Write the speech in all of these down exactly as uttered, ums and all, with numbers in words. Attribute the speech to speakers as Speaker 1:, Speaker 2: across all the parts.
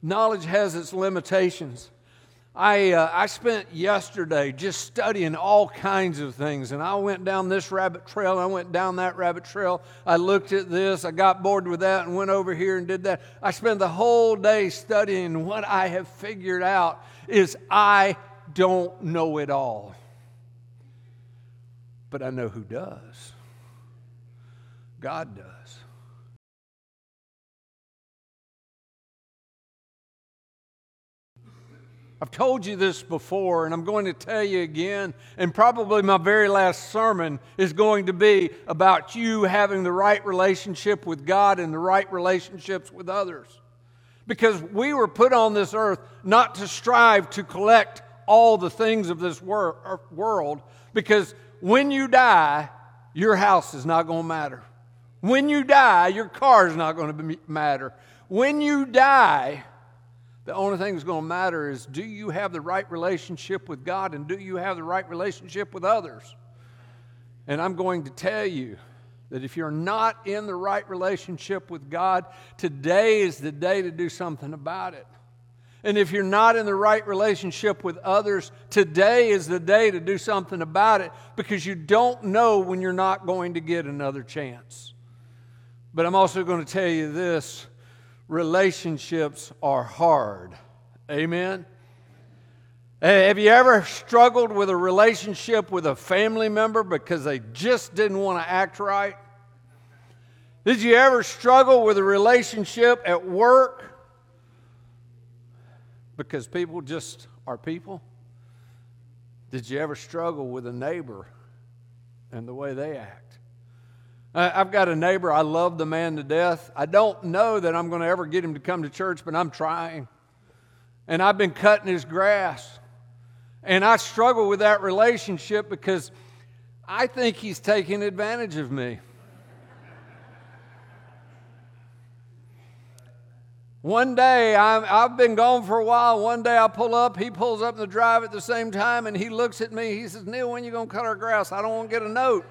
Speaker 1: Knowledge has its limitations. I uh, I spent yesterday just studying all kinds of things, and I went down this rabbit trail, and I went down that rabbit trail. I looked at this, I got bored with that, and went over here and did that. I spent the whole day studying. What I have figured out is I don't know it all, but I know who does. God does. I've told you this before, and I'm going to tell you again, and probably my very last sermon is going to be about you having the right relationship with God and the right relationships with others. Because we were put on this earth not to strive to collect all the things of this wor- world, because when you die, your house is not going to matter. When you die, your car is not going to matter. When you die, the only thing that's going to matter is, do you have the right relationship with God, and do you have the right relationship with others? And I'm going to tell you that if you're not in the right relationship with God, today is the day to do something about it. And if you're not in the right relationship with others, today is the day to do something about it, because you don't know when you're not going to get another chance. But I'm also going to tell you this. Relationships are hard. Amen? Have you ever struggled with a relationship with a family member because they just didn't want to act right? Did you ever struggle with a relationship at work because people just are people? Did you ever struggle with a neighbor and the way they act? I've got a neighbor, I love the man to death. I don't know that I'm going to ever get him to come to church, but I'm trying. And I've been cutting his grass. And I struggle with that relationship because I think he's taking advantage of me. One day, I'm, I've been gone for a while. One day I pull up, he pulls up in the drive at the same time, and he looks at me. He says, "Neil, when you going to cut our grass? I don't want to get a note."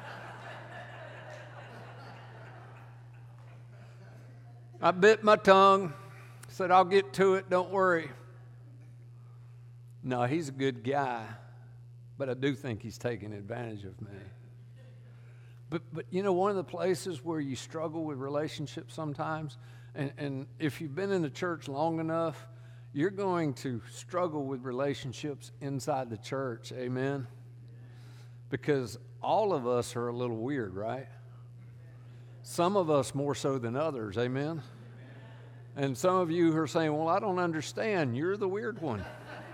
Speaker 1: I bit my tongue, said, "I'll get to it, don't worry." No, he's a good guy, but I do think he's taking advantage of me. But, but you know, one of the places where you struggle with relationships sometimes, and, and if you've been in the church long enough, you're going to struggle with relationships inside the church, amen? Because all of us are a little weird, right? Some of us more so than others, amen? And some of you are saying, "Well, I don't understand." You're the weird one.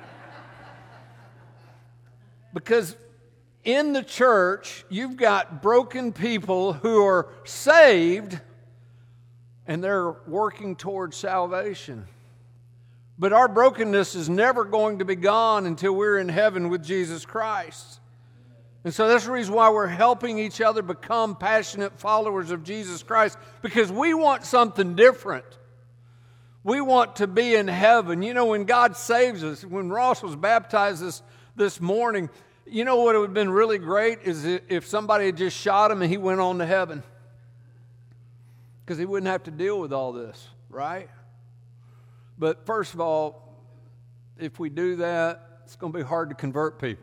Speaker 1: Because in the church, you've got broken people who are saved, and they're working towards salvation. But our brokenness is never going to be gone until we're in heaven with Jesus Christ. And so that's the reason why we're helping each other become passionate followers of Jesus Christ, because we want something different. We want to be in heaven. You know, when God saves us, when Ross was baptized this, this morning, you know what would have been really great is if somebody had just shot him and he went on to heaven. Because he wouldn't have to deal with all this, right? But first of all, if we do that, it's going to be hard to convert people.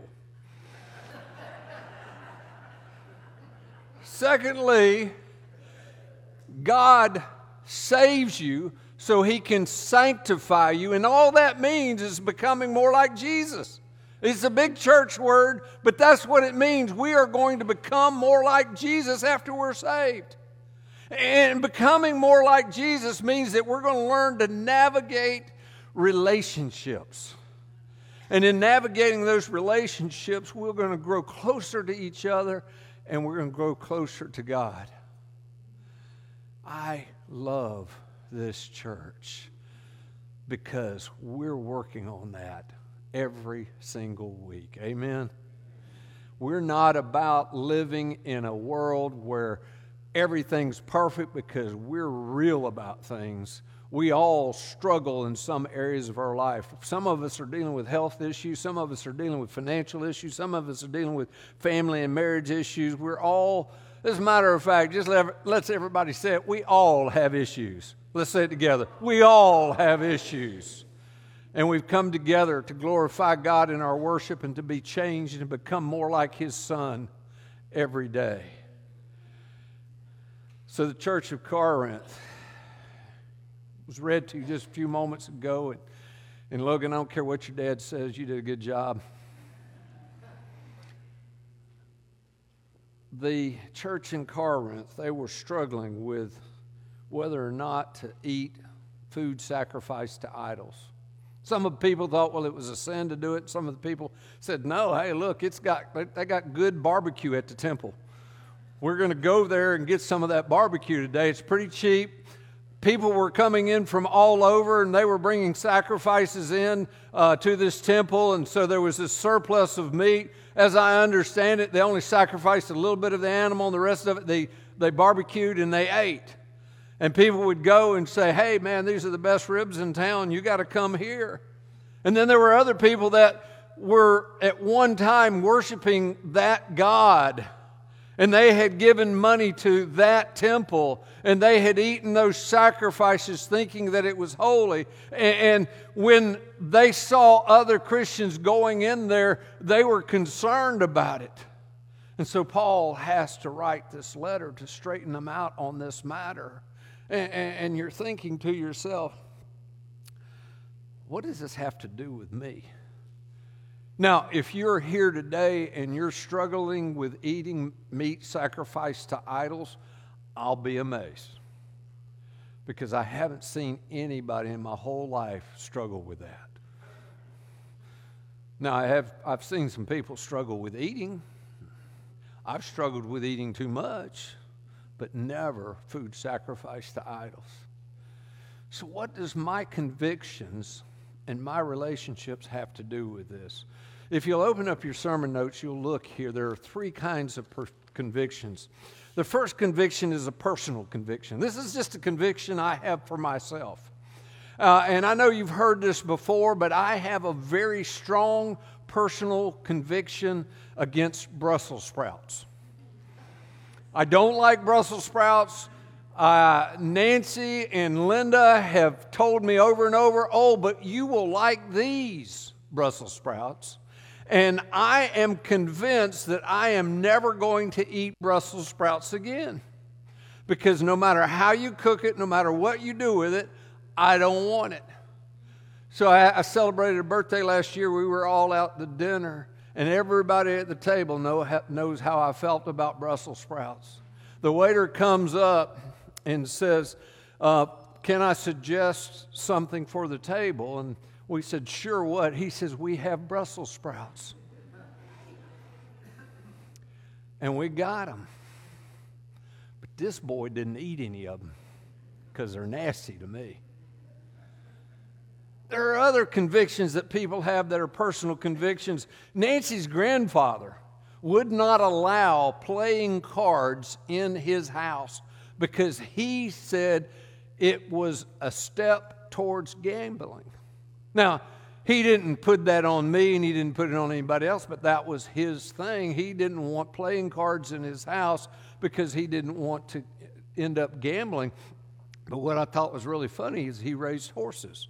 Speaker 1: Secondly, God saves you so He can sanctify you, and all that means is becoming more like Jesus. It's a big church word, but that's what it means. We are going to become more like Jesus after we're saved. And becoming more like Jesus means that we're going to learn to navigate relationships. And in navigating those relationships, we're going to grow closer to each other, and we're going to grow closer to God. I love this church because we're working on that every single week. Amen? We're not about living in a world where everything's perfect, because we're real about things. We all struggle in some areas of our life. Some of us are dealing with health issues. Some of us are dealing with financial issues. Some of us are dealing with family and marriage issues. We're all As a matter of fact, just let, let's everybody say it. We all have issues. Let's say it together. We all have issues. And we've come together to glorify God in our worship and to be changed and become more like His Son every day. So the church of Corinth was read to you just a few moments ago. And, and Logan, I don't care what your dad says, you did a good job. The church in Corinth, they were struggling with whether or not to eat food sacrificed to idols. Some of the people thought, well, it was a sin to do it. Some of the people said, no, hey, look, it's got they got good barbecue at the temple. We're going to go there and get some of that barbecue today. It's pretty cheap. People were coming in from all over, and they were bringing sacrifices in uh, to this temple, and so there was this surplus of meat. As I understand it, they only sacrificed a little bit of the animal, and the rest of it they, they barbecued and they ate. And people would go and say, hey, man, these are the best ribs in town. You got to come here. And then there were other people that were at one time worshiping that God. And they had given money to that temple. And they had eaten those sacrifices thinking that it was holy. And when they saw other Christians going in there, they were concerned about it. And so Paul has to write this letter to straighten them out on this matter. And, and you're thinking to yourself, what does this have to do with me? Now, if you're here today and you're struggling with eating meat sacrificed to idols, I'll be amazed. Because I haven't seen anybody in my whole life struggle with that. Now, I have, I've seen some people struggle with eating. I've struggled with eating too much. But never food sacrificed to idols. So what does my convictions and my relationships have to do with this? If you'll open up your sermon notes, you'll look here. There are three kinds of per- convictions. The first conviction is a personal conviction. This is just a conviction I have for myself. Uh, and I know you've heard this before, but I have a very strong personal conviction against Brussels sprouts. I don't like Brussels sprouts. Uh, Nancy and Linda have told me over and over, oh, but you will like these Brussels sprouts. And I am convinced that I am never going to eat Brussels sprouts again. Because no matter how you cook it, no matter what you do with it, I don't want it. So I, I celebrated a birthday last year. We were all out to dinner. And everybody at the table know, knows how I felt about Brussels sprouts. The waiter comes up and says, uh, can I suggest something for the table? And we said, sure, what? He says, we have Brussels sprouts. And we got them. But this boy didn't eat any of them because they're nasty to me. There are other convictions that people have that are personal convictions. Nancy's grandfather would not allow playing cards in his house because he said it was a step towards gambling. Now, he didn't put that on me and he didn't put it on anybody else, but that was his thing. He didn't want playing cards in his house because he didn't want to end up gambling. But what I thought was really funny is he raised horses.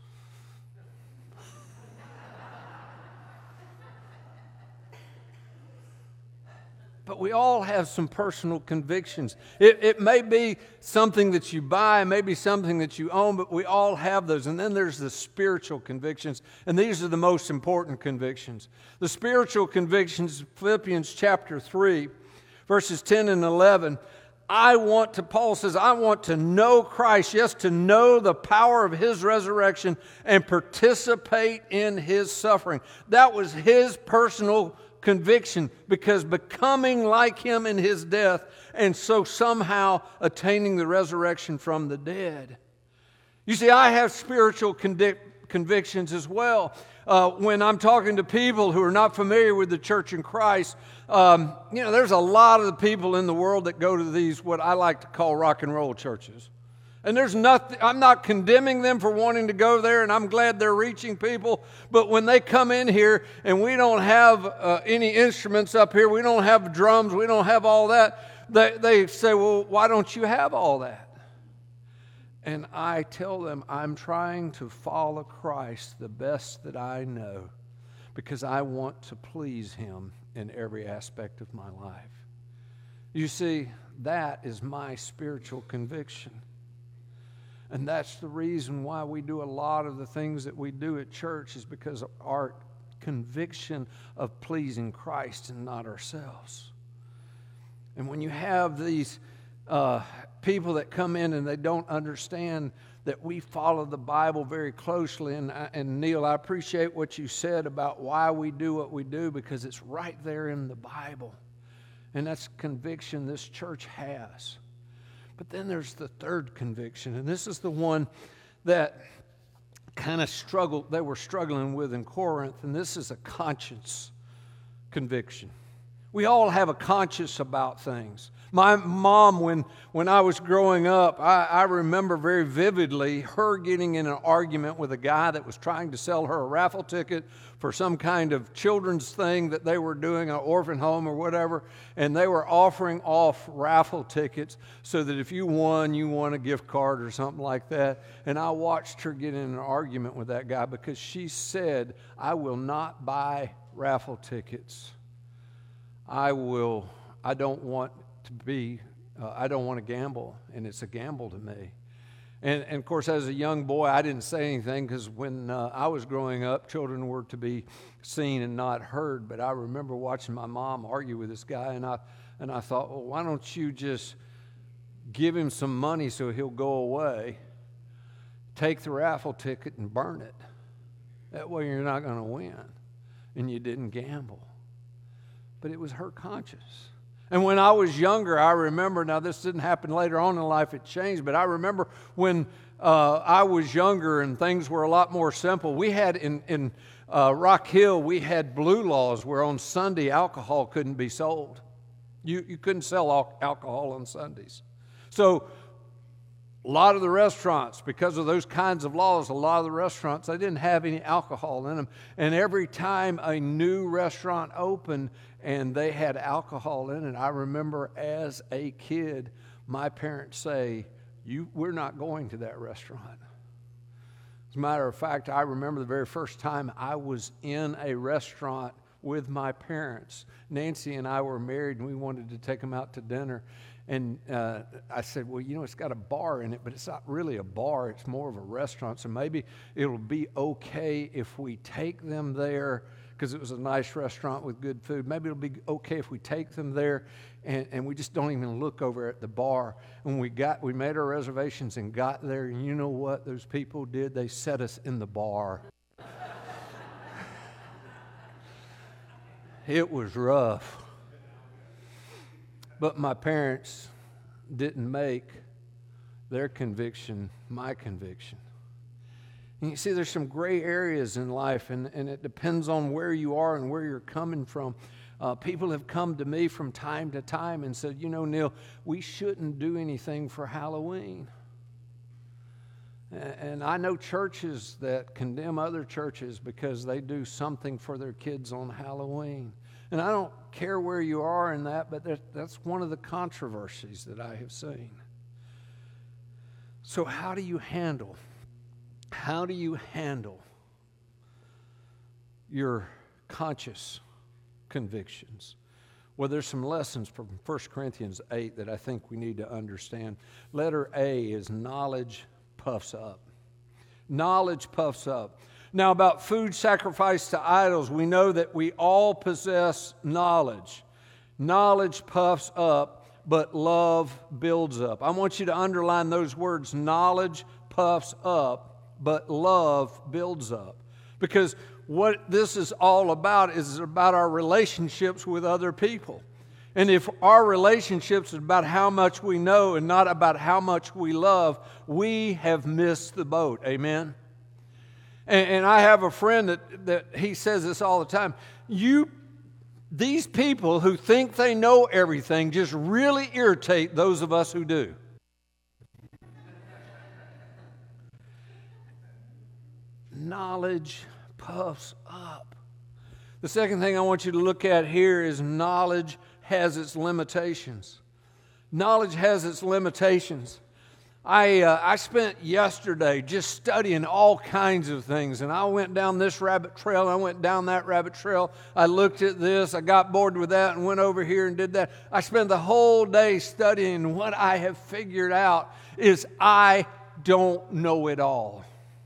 Speaker 1: But we all have some personal convictions. It, it may be something that you buy, it may be something that you own, but we all have those. And then there's the spiritual convictions, and these are the most important convictions. The spiritual convictions, Philippians chapter three, verses ten and eleven. I want to, Paul says, I want to know Christ, yes, to know the power of His resurrection and participate in His suffering. That was his personal conviction, because becoming like Him in His death and so somehow attaining the resurrection from the dead. You see, I have spiritual convic- convictions as well. Uh, when I'm talking to people who are not familiar with the church in Christ, um, you know, there's a lot of the people in the world that go to these, what I like to call rock and roll churches. And there's nothing, I'm not condemning them for wanting to go there, and I'm glad they're reaching people. But when they come in here and we don't have uh, any instruments up here, we don't have drums, we don't have all that, they, they say, well, why don't you have all that? And I tell them, I'm trying to follow Christ the best that I know because I want to please Him in every aspect of my life. You see, that is my spiritual conviction. And that's the reason why we do a lot of the things that we do at church, is because of our conviction of pleasing Christ and not ourselves. And when you have these uh, people that come in and they don't understand that we follow the Bible very closely, and, and Neil, I appreciate what you said about why we do what we do, because it's right there in the Bible. And that's conviction this church has. But then there's the third conviction, and this is the one that kind of struggled, they were struggling with in Corinth, and this is a conscience conviction. We all have a conscience about things. My mom, when, when I was growing up, I, I remember very vividly her getting in an argument with a guy that was trying to sell her a raffle ticket for some kind of children's thing that they were doing, an orphan home or whatever, and they were offering off raffle tickets so that if you won, you won a gift card or something like that. And I watched her get in an argument with that guy because she said, I will not buy raffle tickets. I will, I don't want to be, uh, I don't want to gamble, and it's a gamble to me. And, and of course, as a young boy, I didn't say anything because when uh, I was growing up, children were to be seen and not heard. But I remember watching my mom argue with this guy, and I, and I thought, well, why don't you just give him some money so he'll go away, take the raffle ticket and burn it. That way you're not going to win, and you didn't gamble. But it was her conscience. And when I was younger, I remember, now this didn't happen later on in life, it changed, but I remember when uh, I was younger and things were a lot more simple. We had in, in uh, Rock Hill, we had blue laws where on Sunday alcohol couldn't be sold. You, you couldn't sell al- alcohol on Sundays. So a lot of the restaurants, because of those kinds of laws, a lot of the restaurants, they didn't have any alcohol in them. And every time a new restaurant opened and they had alcohol in it, I remember as a kid, my parents say, "You, we're not going to that restaurant." As a matter of fact, I remember the very first time I was in a restaurant with my parents. Nancy and I were married, and we wanted to take them out to dinner. And uh, I said, well, you know, it's got a bar in it, but it's not really a bar. It's more of a restaurant. So maybe it'll be okay if we take them there, because it was a nice restaurant with good food. Maybe it'll be okay if we take them there and, and we just don't even look over at the bar. When we got, we made our reservations and got there, and you know what those people did? They set us in the bar. It was rough. But my parents didn't make their conviction my conviction. And you see, there's some gray areas in life, and, and it depends on where you are and where you're coming from. Uh, people have come to me from time to time and said, you know, Neil, we shouldn't do anything for Halloween. And I know churches that condemn other churches because they do something for their kids on Halloween. And I don't care where you are in that, but that's one of the controversies that I have seen. So how do you handle, how do you handle your conscious convictions? Well, there's some lessons from First Corinthians eight that I think we need to understand. Letter A is knowledge puffs up. Knowledge puffs up. Now, about food sacrificed to idols, we know that we all possess knowledge. Knowledge puffs up, but love builds up. I want you to underline those words, knowledge puffs up, but love builds up. Because what this is all about is about our relationships with other people. And if our relationships is about how much we know and not about how much we love, we have missed the boat. Amen? And, and I have a friend that, that he says this all the time. You, these people who think they know everything just really irritate those of us who do. Knowledge puffs up. The second thing I want you to look at here is knowledge has its limitations. Knowledge has its limitations. I uh, I spent yesterday just studying all kinds of things, and I went down this rabbit trail, and I went down that rabbit trail. I looked at this, I got bored with that, and went over here and did that. I spent the whole day studying, and what I have figured out is I don't know it all.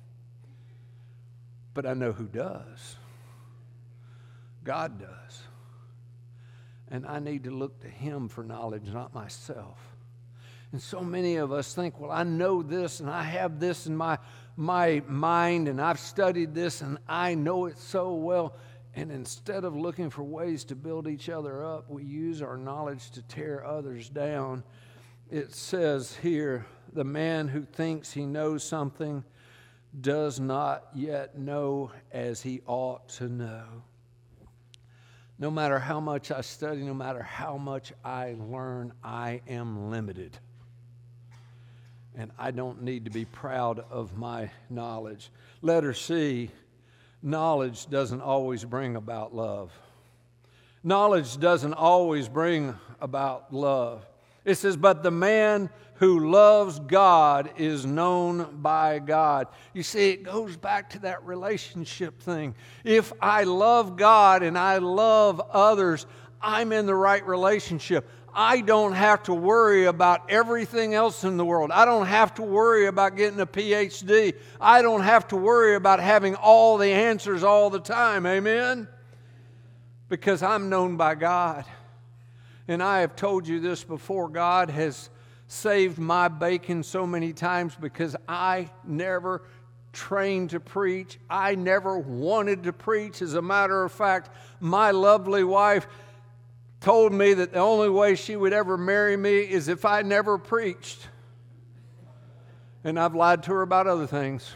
Speaker 1: But I know who does. God does. And I need to look to Him for knowledge, not myself. And so many of us think, well, I know this and I have this in my, my mind and I've studied this and I know it so well. And instead of looking for ways to build each other up, we use our knowledge to tear others down. It says here, the man who thinks he knows something does not yet know as he ought to know. No matter how much I study, no matter how much I learn, I am limited. And I don't need to be proud of my knowledge. Letter C, knowledge doesn't always bring about love. Knowledge doesn't always bring about love. It says, but the man who loves God is known by God. You see, it goes back to that relationship thing. If I love God and I love others, I'm in the right relationship. I don't have to worry about everything else in the world. I don't have to worry about getting a P H D. I don't have to worry about having all the answers all the time. Amen? Because I'm known by God. And I have told you this before. God has saved my bacon so many times because I never trained to preach. I never wanted to preach. As a matter of fact, my lovely wife told me that the only way she would ever marry me is if I never preached. And I've lied to her about other things.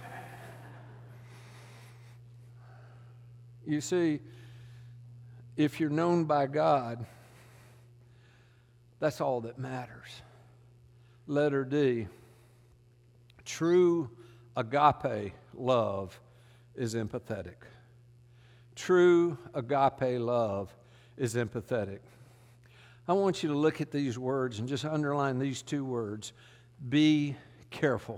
Speaker 1: You see, if you're known by God, that's all that matters. Letter D, true agape love is empathetic. True agape love is empathetic. I want you to look at these words and just underline these two words. Be careful.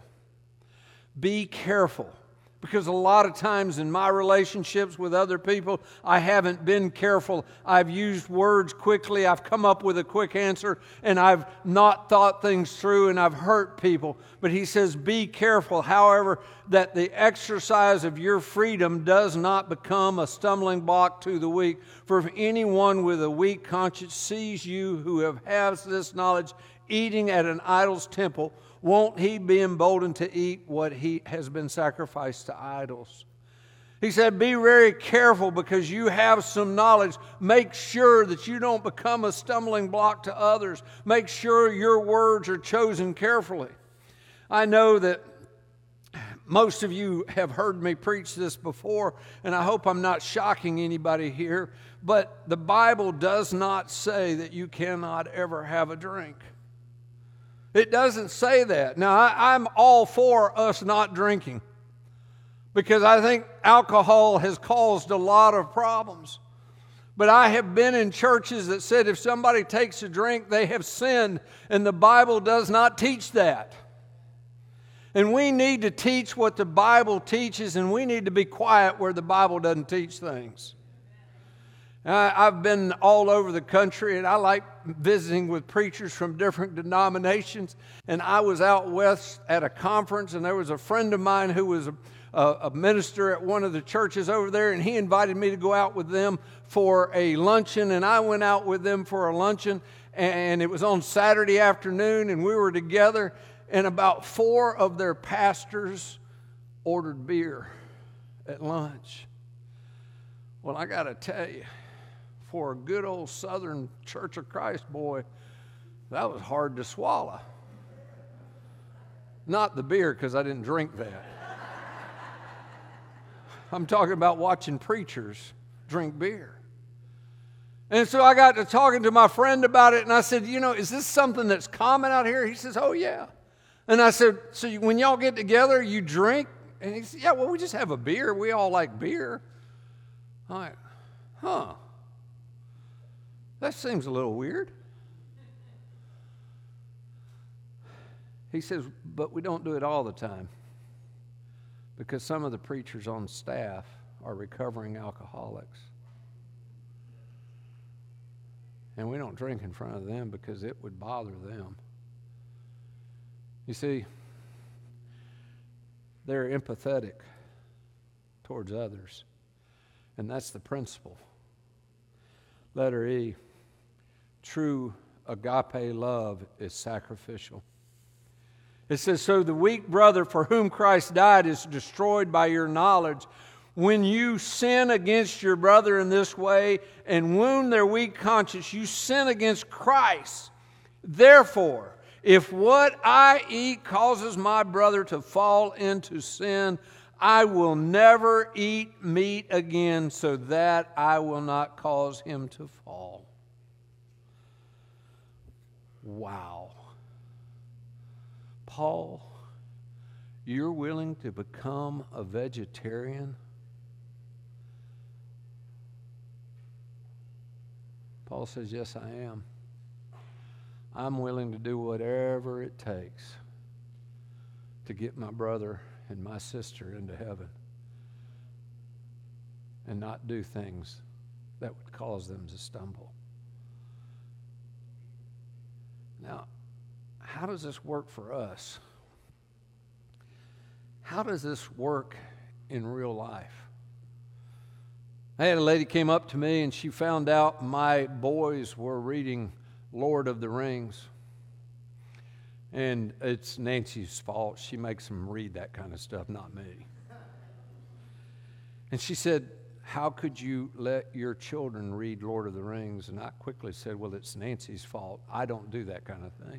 Speaker 1: Be careful. Because a lot of times in my relationships with other people, I haven't been careful. I've used words quickly. I've come up with a quick answer, and I've not thought things through, and I've hurt people. But he says, be careful, however, that the exercise of your freedom does not become a stumbling block to the weak. For if anyone with a weak conscience sees you who have has this knowledge eating at an idol's temple, won't he be emboldened to eat what he has been sacrificed to idols? He said, be very careful because you have some knowledge. Make sure that you don't become a stumbling block to others. Make sure your words are chosen carefully. I know that most of you have heard me preach this before, and I hope I'm not shocking anybody here, but the Bible does not say that you cannot ever have a drink. It doesn't say that. Now, I, I'm all for us not drinking because I think alcohol has caused a lot of problems. But I have been in churches that said if somebody takes a drink, they have sinned, and the Bible does not teach that. And we need to teach what the Bible teaches, and we need to be quiet where the Bible doesn't teach things. I've been all over the country, and I like visiting with preachers from different denominations. And I was out west at a conference, and there was a friend of mine who was a, a minister at one of the churches over there, and he invited me to go out with them for a luncheon, and I went out with them for a luncheon, and it was on Saturday afternoon, and we were together, and about four of their pastors ordered beer at lunch. Well, I got to tell you, for a good old Southern Church of Christ boy, that was hard to swallow. Not the beer, because I didn't drink that. I'm talking about watching preachers drink beer. And so I got to talking to my friend about it, and I said, you know, is this something that's common out here? He says, oh, yeah. And I said, so when y'all get together, you drink? And he said, yeah, well, we just have a beer. We all like beer. I'm like, huh. That seems a little weird. He says, but we don't do it all the time because some of the preachers on staff are recovering alcoholics. And we don't drink in front of them because it would bother them. You see, they're empathetic towards others. And that's the principle. Letter E, true agape love is sacrificial. It says, so the weak brother for whom Christ died is destroyed by your knowledge. When you sin against your brother in this way and wound their weak conscience, you sin against Christ. Therefore, if what I eat causes my brother to fall into sin, I will never eat meat again so that I will not cause him to fall. Wow. Paul, you're willing to become a vegetarian? Paul says, yes, I am. I'm willing to do whatever it takes to get my brother and my sister into heaven and not do things that would cause them to stumble. Now, how does this work for us? How does this work in real life? I had a lady came up to me and she found out my boys were reading Lord of the Rings. And it's Nancy's fault. She makes them read that kind of stuff, not me. And she said, how could you let your children read Lord of the Rings? And I quickly said, well, it's Nancy's fault. I don't do that kind of thing.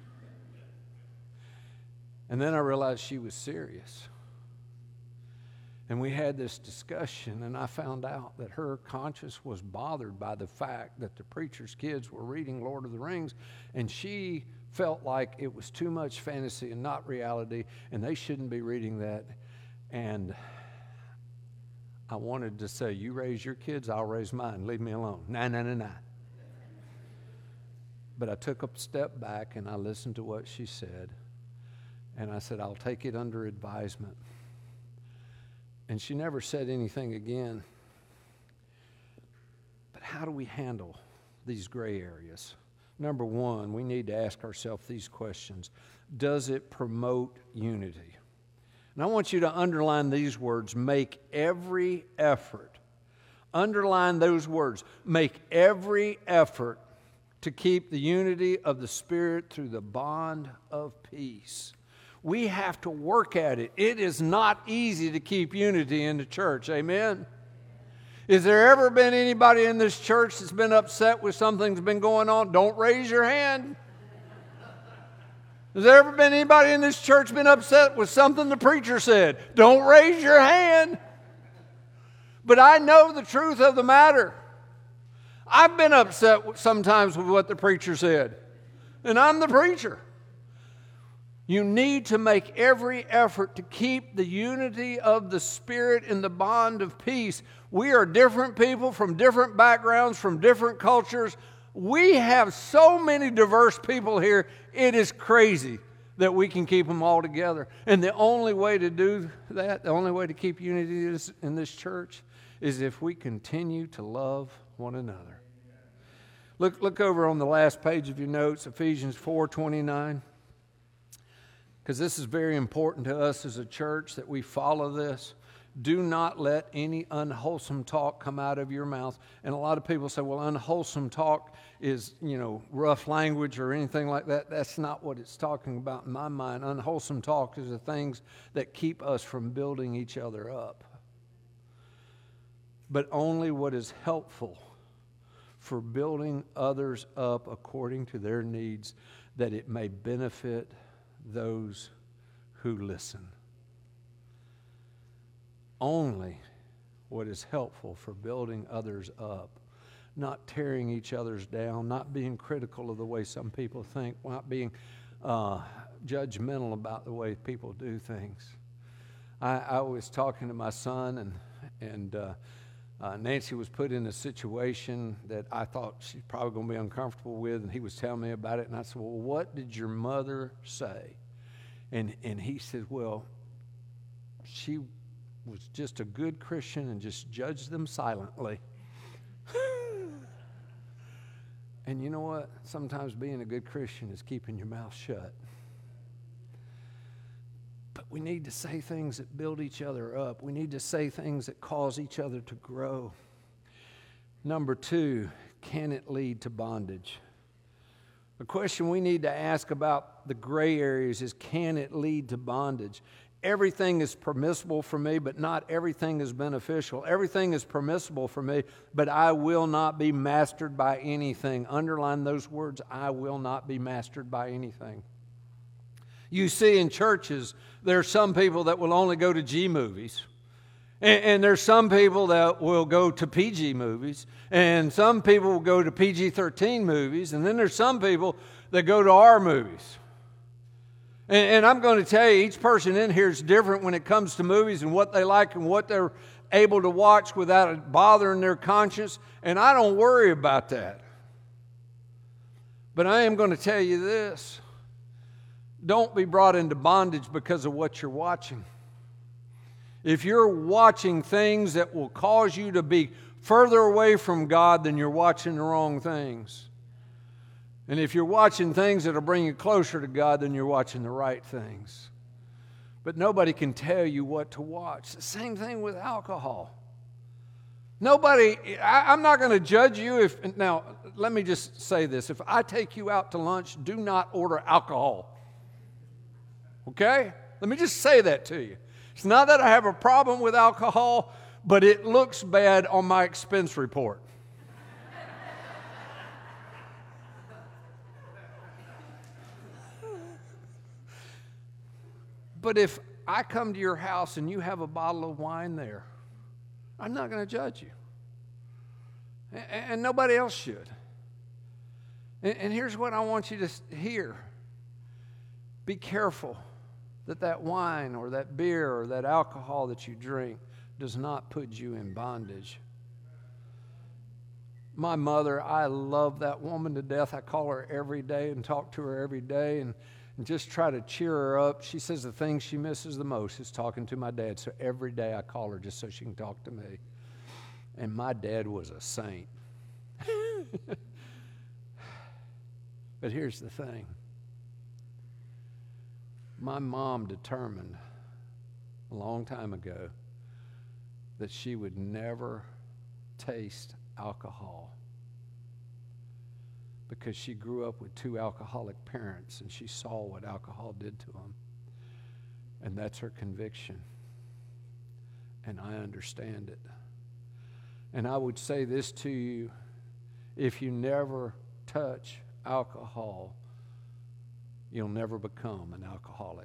Speaker 1: And then I realized she was serious. And we had this discussion, and I found out that her conscience was bothered by the fact that the preacher's kids were reading Lord of the Rings, and she felt like it was too much fantasy and not reality, and they shouldn't be reading that. And I wanted to say, you raise your kids, I'll raise mine. Leave me alone. Nah, nah, nah, nah. But I took a step back, and I listened to what she said, and I said, I'll take it under advisement. And she never said anything again. But how do we handle these gray areas? Number one, we need to ask ourselves these questions. Does it promote unity? And I want you to underline these words. Make every effort. Underline those words. Make every effort to keep the unity of the Spirit through the bond of peace. We have to work at it. It is not easy to keep unity in the church. Amen? Has there ever been anybody in this church that's been upset with something that's been going on? Don't raise your hand. Has there ever been anybody in this church been upset with something the preacher said? Don't raise your hand. But I know the truth of the matter. I've been upset sometimes with what the preacher said. And I'm the preacher. You need to make every effort to keep the unity of the Spirit in the bond of peace. We are different people from different backgrounds, from different cultures. We have so many diverse people here. It is crazy that we can keep them all together. And the only way to do that, the only way to keep unity in this church is if we continue to love one another. Look, look over on the last page of your notes, Ephesians four twenty-nine. Because this is very important to us as a church that we follow this. Do not let any unwholesome talk come out of your mouth. And a lot of people say, well, unwholesome talk is, you know, rough language or anything like that. That's not what it's talking about in my mind. Unwholesome talk is the things that keep us from building each other up. But only what is helpful for building others up according to their needs, that it may benefit those who listen. Only what is helpful for building others up, not tearing each other's down, not being critical of the way some people think, not being uh, judgmental about the way people do things. I, I was talking to my son, and and uh, uh, Nancy was put in a situation that I thought she's probably going to be uncomfortable with, and he was telling me about it, and I said, well, what did your mother say? And, and he said, well, she was just a good Christian and just judged them silently. And you know what? Sometimes being a good Christian is keeping your mouth shut. But we need to say things that build each other up. We need to say things that cause each other to grow. Number two, can it lead to bondage? The question we need to ask about the gray areas is, can it lead to bondage? Everything is permissible for me, but not everything is beneficial. Everything is permissible for me, but I will not be mastered by anything. Underline those words, I will not be mastered by anything. You see in churches, there are some people that will only go to G movies. And, and there's some people that will go to P G movies. And some people will go to P G thirteen movies. And then there's some people that go to R movies. And, and I'm going to tell you, each person in here is different when it comes to movies and what they like and what they're able to watch without it bothering their conscience. And I don't worry about that. But I am going to tell you this. Don't be brought into bondage because of what you're watching. If you're watching things that will cause you to be further away from God, then you're watching the wrong things. And if you're watching things that will bring you closer to God, then you're watching the right things. But nobody can tell you what to watch. The same thing with alcohol. Nobody, I, I'm not going to judge you if, now, let me just say this. If I take you out to lunch, do not order alcohol. Okay? Let me just say that to you. It's not that I have a problem with alcohol, but it looks bad on my expense report. But if I come to your house and you have a bottle of wine there, I'm not going to judge you. And, and nobody else should. And, and here's what I want you to hear. Be careful that that wine or that beer or that alcohol that you drink does not put you in bondage. My mother, I love that woman to death. I call her every day and talk to her every day and, and just try to cheer her up. She says the thing she misses the most is talking to my dad. So every day I call her just so she can talk to me. And my dad was a saint. But here's the thing. My mom determined a long time ago that she would never taste alcohol because she grew up with two alcoholic parents and she saw what alcohol did to them. And that's her conviction. And I understand it. And I would say this to you, if you never touch alcohol, you'll never become an alcoholic.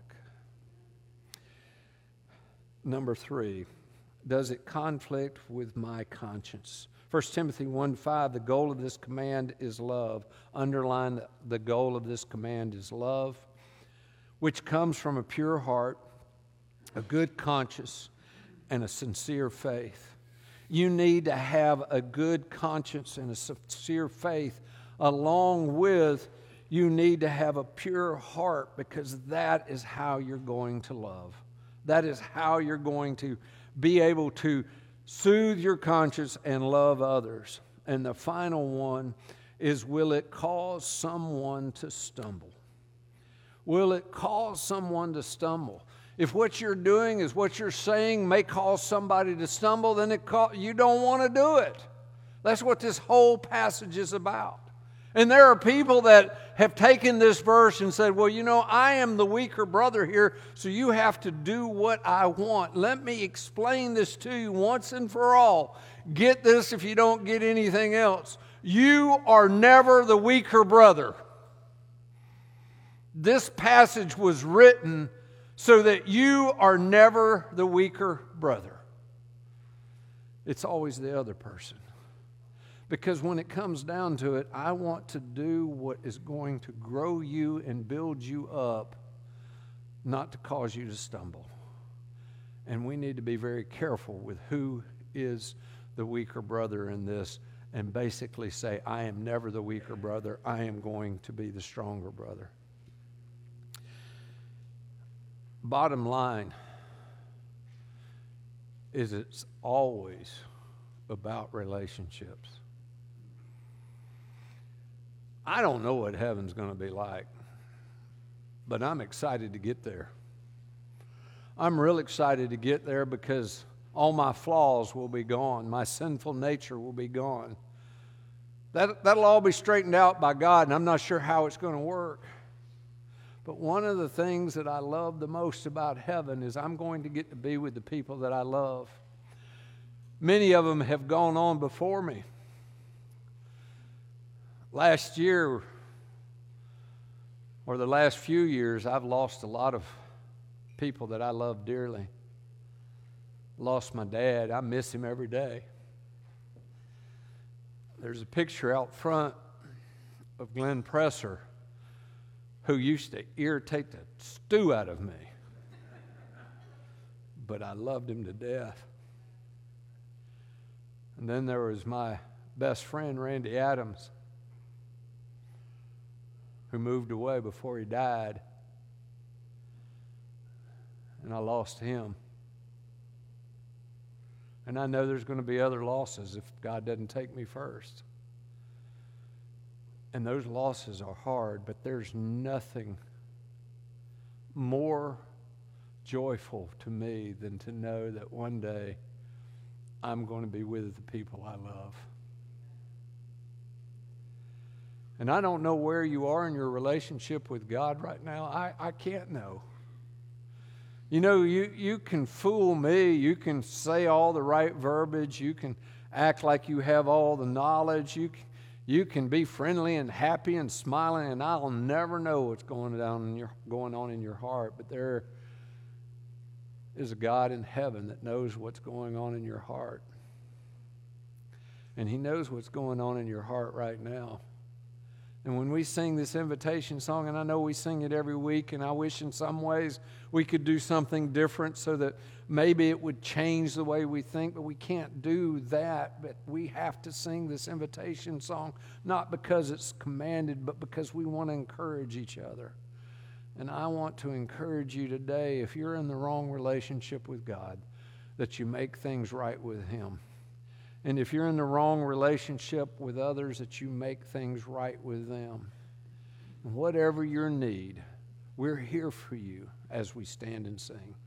Speaker 1: Number three, does it conflict with my conscience? First Timothy one five, the goal of this command is love. Underline the goal of this command is love, which comes from a pure heart, a good conscience, and a sincere faith. You need to have a good conscience and a sincere faith along with you need to have a pure heart, because that is how you're going to love. That is how you're going to be able to soothe your conscience and love others. And the final one is, will it cause someone to stumble? Will it cause someone to stumble? If what you're doing is what you're saying may cause somebody to stumble, then it call, you don't want to do it. That's what this whole passage is about. And there are people that have taken this verse and said, well, you know, I am the weaker brother here, so you have to do what I want. Let me explain this to you once and for all. Get this if you don't get anything else. You are never the weaker brother. This passage was written so that you are never the weaker brother. It's always the other person. Because when it comes down to it, I want to do what is going to grow you and build you up, not to cause you to stumble. And we need to be very careful with who is the weaker brother in this, and basically say, I am never the weaker brother. I am going to be the stronger brother. Bottom line is it's always about relationships. I don't know what heaven's going to be like, but I'm excited to get there. I'm real excited to get there because all my flaws will be gone. My sinful nature will be gone. That, that'll all be straightened out by God, and I'm not sure how it's going to work. But one of the things that I love the most about heaven is I'm going to get to be with the people that I love. Many of them have gone on before me. Last year, or the last few years, I've lost a lot of people that I love dearly. Lost my dad. I miss him every day. There's a picture out front of Glenn Presser, who used to irritate the stew out of me. But I loved him to death. And then there was my best friend, Randy Adams, who moved away before he died. And I lost him. And I know there's going to be other losses if God doesn't take me first. And those losses are hard, but there's nothing more joyful to me than to know that one day I'm going to be with the people I love. And I don't know where you are in your relationship with God right now. I, I can't know. You know, you, you can fool me. You can say all the right verbiage. You can act like you have all the knowledge. You can, you can be friendly and happy and smiling, and I'll never know what's going down in your, going on in your heart. But there is a God in heaven that knows what's going on in your heart. And He knows what's going on in your heart right now. And when we sing this invitation song, and I know we sing it every week, and I wish in some ways we could do something different so that maybe it would change the way we think, but we can't do that. But we have to sing this invitation song, not because it's commanded, but because we want to encourage each other. And I want to encourage you today, if you're in the wrong relationship with God, that you make things right with Him. And if you're in the wrong relationship with others, that you make things right with them. And whatever your need, we're here for you as we stand and sing.